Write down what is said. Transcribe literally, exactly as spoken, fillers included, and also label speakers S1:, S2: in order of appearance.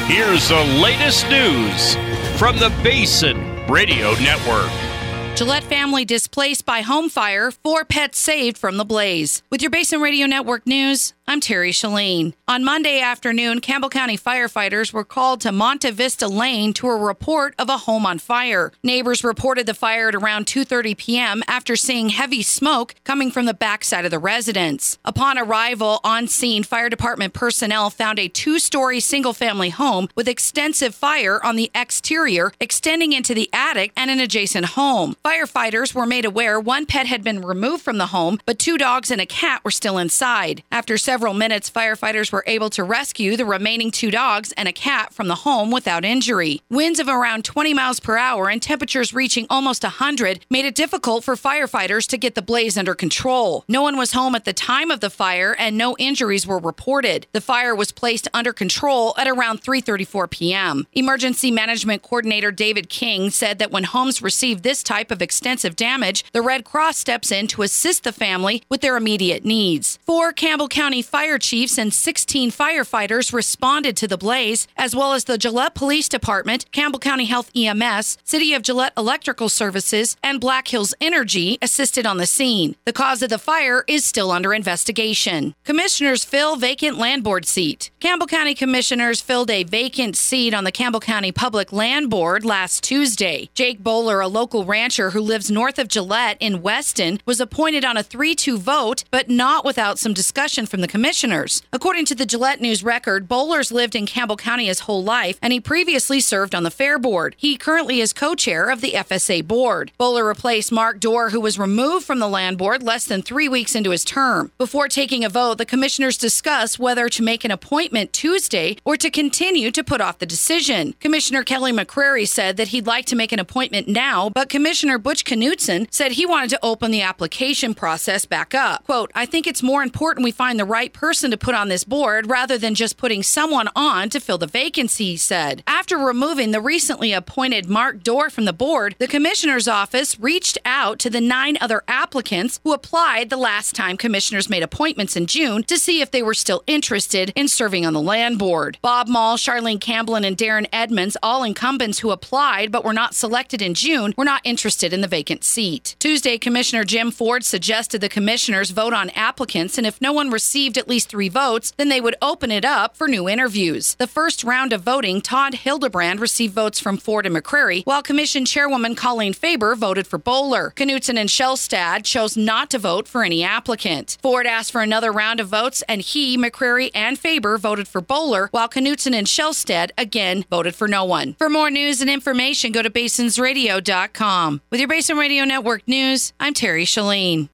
S1: Here's the latest news from the Basin Radio Network.
S2: Gillette family displaced by home fire, four pets saved from the blaze. With your Basin Radio Network news, I'm Terry Shalene. On Monday afternoon, Campbell County firefighters were called to Monte Vista Lane to a report of a home on fire. Neighbors reported the fire at around two thirty p.m. after seeing heavy smoke coming from the backside of the residence. Upon arrival on scene, fire department personnel found a two-story single-family home with extensive fire on the exterior, extending into the attic and an adjacent home. Firefighters were made aware one pet had been removed from the home, but two dogs and a cat were still inside. After several minutes, firefighters were able to rescue the remaining two dogs and a cat from the home without injury. Winds of around twenty miles per hour and temperatures reaching almost one hundred made it difficult for firefighters to get the blaze under control. No one was home at the time of the fire and no injuries were reported. The fire was placed under control at around three thirty-four p.m. Emergency Management Coordinator David King said that when homes receive this type of extensive damage, the Red Cross steps in to assist the family with their immediate needs. Four Campbell County fire chiefs and sixteen firefighters responded to the blaze, as well as the Gillette Police Department, Campbell County Health E M S, City of Gillette Electrical Services, and Black Hills Energy assisted on the scene. The cause of the fire is still under investigation. Commissioners fill vacant land board seat. Campbell County commissioners filled a vacant seat on the Campbell County Public Land Board last Tuesday. Jake Bowler, a local rancher who lives north of Gillette in Weston, was appointed on a three two vote, but not without some discussion from the commissioners. According to the Gillette News Record, Bowler's lived in Campbell County his whole life, and he previously served on the Fair Board. He currently is co-chair of the F S A board. Bowler replaced Mark Dorr, who was removed from the land board less than three weeks into his term. Before taking a vote, the commissioners discussed whether to make an appointment Tuesday or to continue to put off the decision. Commissioner Kelly McCrary said that he'd like to make an appointment now, but Commissioner Butch Knutson said he wanted to open the application process back up. Quote, I think it's more important we find the right person to put on this board rather than just putting someone on to fill the vacancy, he said. After removing the recently appointed Mark Dorr from the board, the commissioner's office reached out to the nine other applicants who applied the last time commissioners made appointments in June to see if they were still interested in serving on the land board. Bob Mall, Charlene Campbell, and Darren Edmonds, all incumbents who applied but were not selected in June, were not interested in the vacant seat. Tuesday, Commissioner Jim Ford suggested the commissioners vote on applicants, and if no one received at least three votes, then they would open it up for new interviews. The first round of voting, Todd Hildebrand received votes from Ford and McCrary, while Commission Chairwoman Colleen Faber voted for Bowler. Knutson and Shellstad chose not to vote for any applicant. Ford asked for another round of votes, and he, McCrary, and Faber voted for Bowler, while Knutson and Shellstad again voted for no one. For more news and information, go to basins radio dot com. With your Basin Radio Network news, I'm Terry Shalene.